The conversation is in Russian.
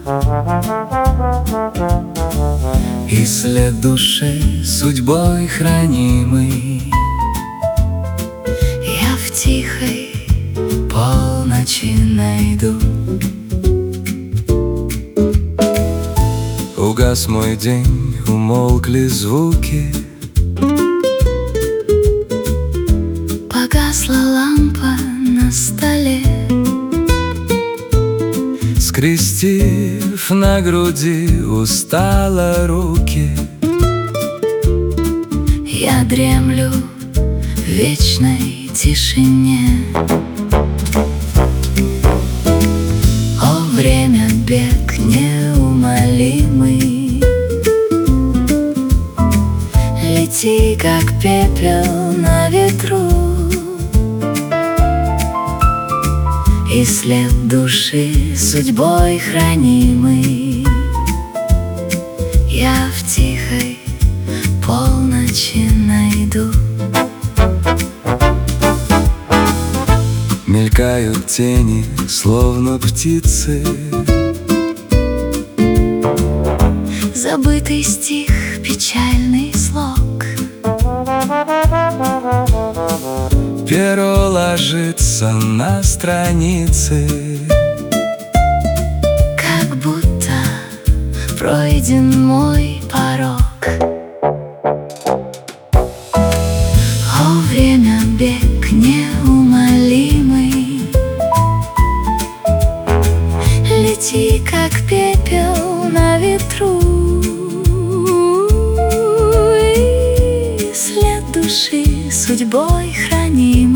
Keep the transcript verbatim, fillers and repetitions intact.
И след души судьбой хранимый Я в тихой полночи найду. Угас мой день, умолкли звуки, погасла лампа на столе. Скрестив на груди устало руки, Я дремлю в вечной тишине. о, время бег неумолимый, Лети, как пепел на ветру, и след души судьбой хранимый Я в тихой полночи найду. Мелькают тени, словно птицы, Забытый стих, печальный слог, перо ложится на страницы, как будто пройден мой порог. О, время бег неумолимый, Лети, как пепел на ветру, и след души судьбой храним